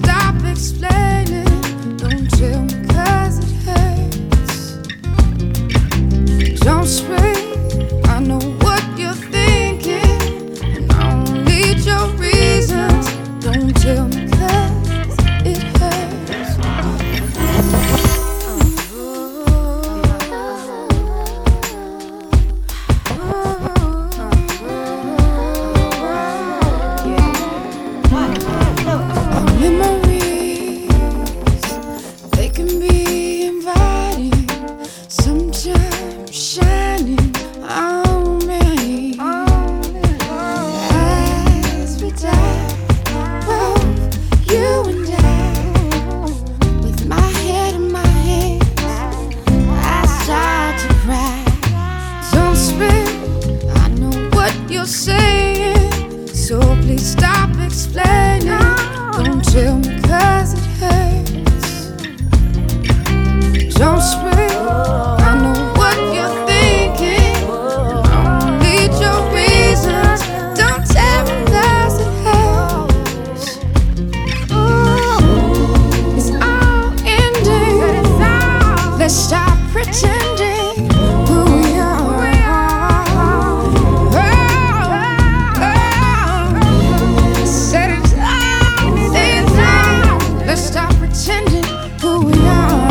stop explaining. Don't tell me 'cause it hurts. Don't scream, I know what you're thinking, and I don't need your reasons. Don't tell me 'cause it hurts. Our memories, they can be inviting, sometimes shining on me. As we die, both you and I, with my head in my hands, I start to cry. Don't speak, I know what you're saying, so please stop explaining. Don't tell me 'cause it hurts. Don't speak, I know what you're thinking, I don't need your reasons. Don't tell me 'cause it hurts. It's all ending. Let's stop pretending who we are. Said it's all ending. Let's stop pretending who we are.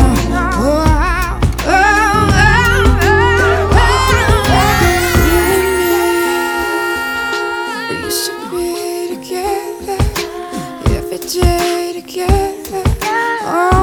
We used to be together every day together.